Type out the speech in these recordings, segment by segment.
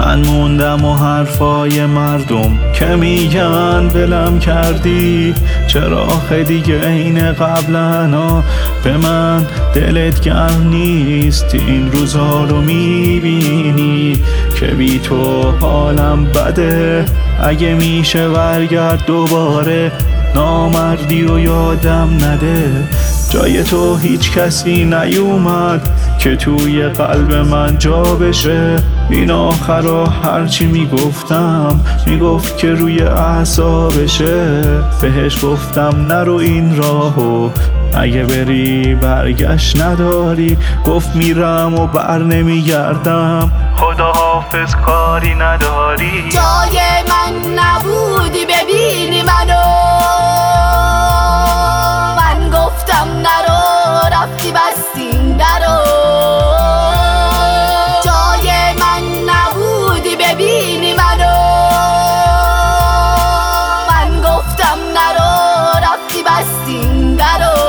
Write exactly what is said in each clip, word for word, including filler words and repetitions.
من موندم و حرفای مردم که میگن ولم کردی، چرا آخه دیگه عین قبلنا به من دلت گرم نیست؟ این روزا رو میبینی که بی تو حالم بده، اگه میشه برگرد دوباره نامردی و یادم نده. جای تو هیچ کسی نیومد که توی قلب من جا بشه. این آخرا هرچی میگفتم میگفت که روی اعصابشه. بهش گفتم نرو این راهو، اگه بری برگشت نداری. گفت میرم و بر نمیگردم، خدا حافظ کاری نداری. جای من نبودی ببینی منو، من گفتم نرو رفتی بستین درو. جای من نبودی ببینی منو، من گفتم نرو رفتی بستین درو.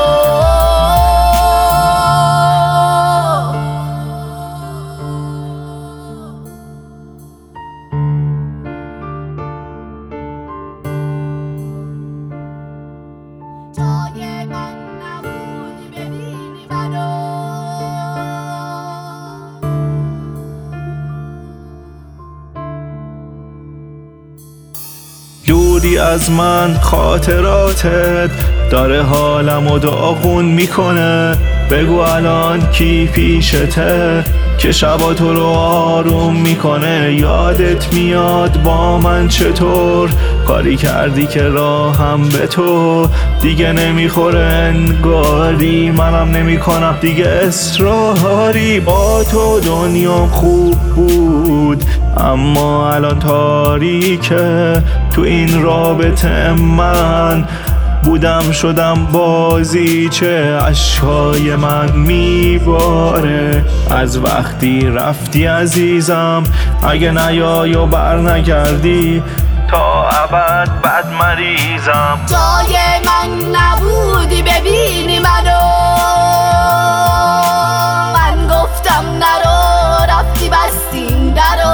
جای من نبودی ببینی منو. دوری از من خاطراتت داره حالمو داغون میکنه. بگو الان کی پیشته که شبا تو رو آروم میکنه. یادت میاد با من چطور کاری کردی که راهم به تو دیگه نمیخوره انگاری. منم نمیکنم دیگه اصراری. با تو دنیام خوب بود اما الان تاریکه. تو این رابطه من بودم شدم بازی چه. اشکای من میباره از وقتی رفتی عزیزم. اگه نیای و بر نگردی تا ابد بد مریضم. جای من نبودی ببینی منو، من گفتم نرو رفتی بستین درو.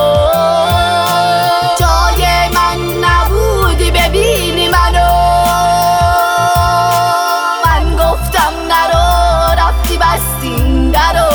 جای من نبودی ببینی منو، من گفتم نرو رفتی بستین درو.